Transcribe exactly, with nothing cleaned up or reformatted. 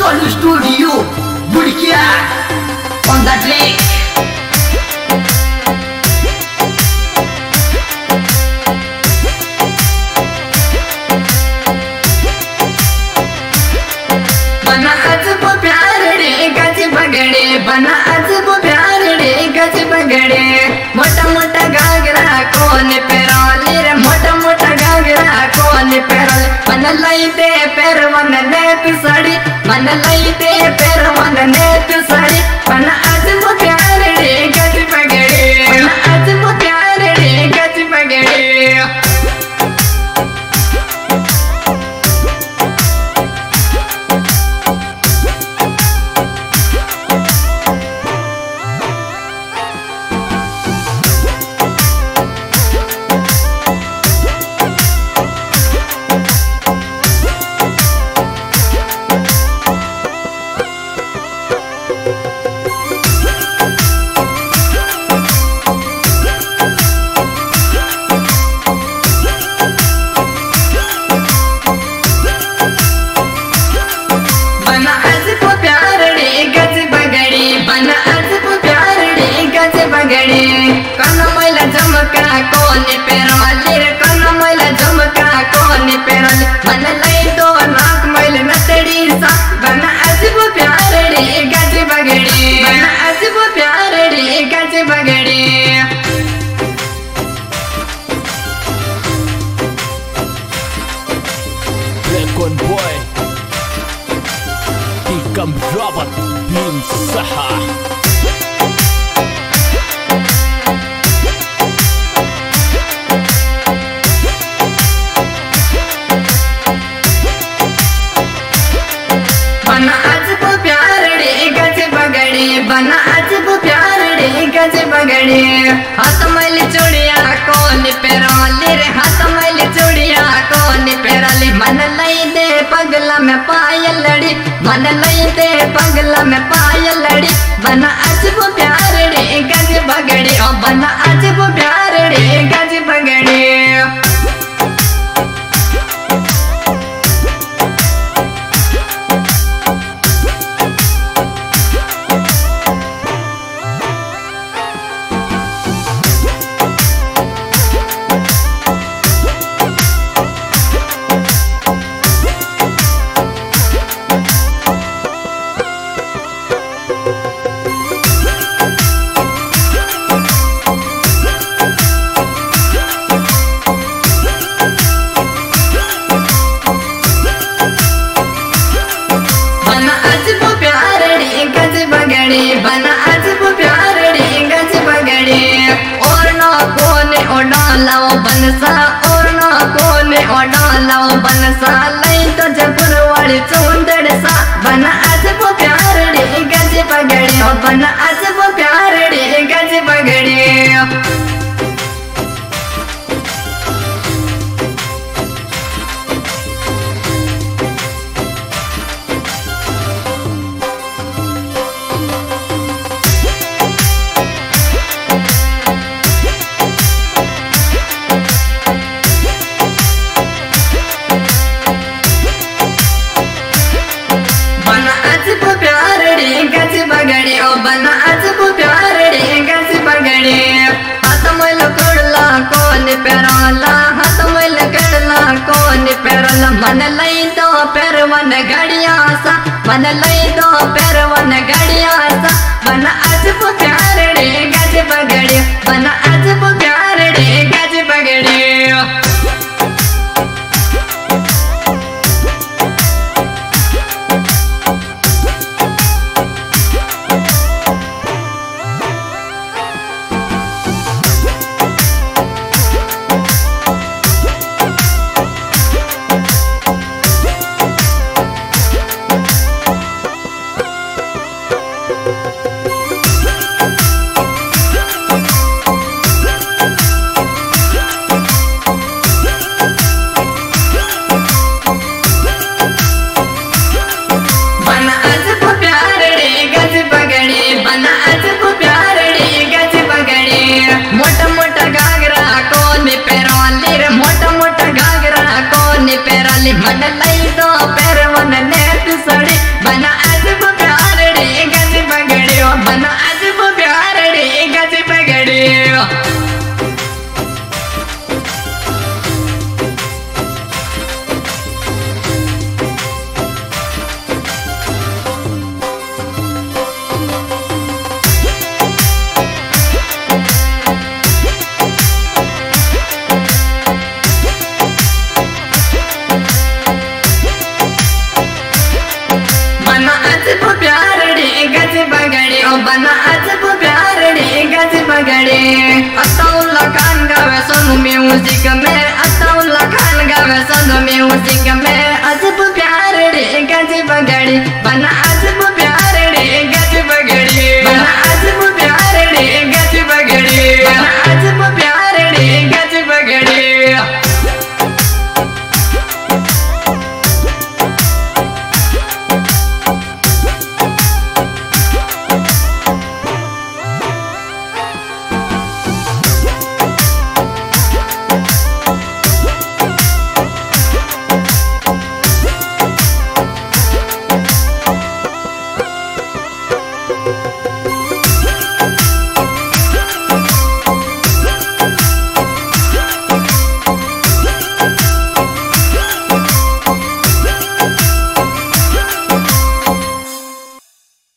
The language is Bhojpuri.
Soul Studio Burkia on the track. बना अजब प्यार रे गज बगड़े, बना अजब प्यार रे गज बगड़े। मोटा मोटा घाघरा कौन पेरोले रे, मोटा मोटा घाघरा कौन पेरोले। मन लाई दे पैर वन ने पिसड़ी, मन लाई दे पैर वन ने पिसड़ी। बना अजब प्यार रे गज बगड़े, बना अजब प्यार रे गज बगड़े। कन मैला झुमका कौन पेरोले रे, कन मैला झुमका कौन पेरोले। मन लाई दो नाक मैल नतड़ी सा। बना अजब प्यार रे गज बगड़ी, बना अजब प्यार रे गज बगड़ी। Recon boy Ikam Rabat bin Saha. बना अजब प्यार रे गज बगड़े, बना अजब प्यार रे गज बगड़े। हाथ मैल चूड़िया कौन पेरोले रे, हाथ मैल चूड़िया कौन पेरोले। मन लाई दे पगला में पायल लड़ी, मन लाई दे पगला में पायल लड़ी। बना अजब प्यार रे गज बगड़े, ओ बना अजब प्यार रे गज बगड़े। बना अजब प्यार रे गज बगड़े। और ना कोने ओडालाओ बनसा, और ना कोने ओडालाओ बनसा। लई तो जपुर वाली चौंदड़ सा। बना अजब प्यार रे गज बगड़े, बना अजब प्यार रे गज बगड़े। बगड़े ओ बना अजब प्यार रे गज बगड़े। हाथ मैल कड़ला कौन पेरोला, हाथ मैल कड़ला कौन पेरोला। मन लाई दो पैर वन गड़िया सा, मन लाई दो पैर वन गड़िया सा। बना अजब प्यार रे गज बगड़े, बना अजब प्यार रे गज बगड़े। मन लई दो पैर वन नेट सड़ी बना बना अजब प्यार रे गज बगड़े अताउल्ला खान गावे सोनू म्यूजिक में अताउल्ला खान गावे सोनू म्यूजिक में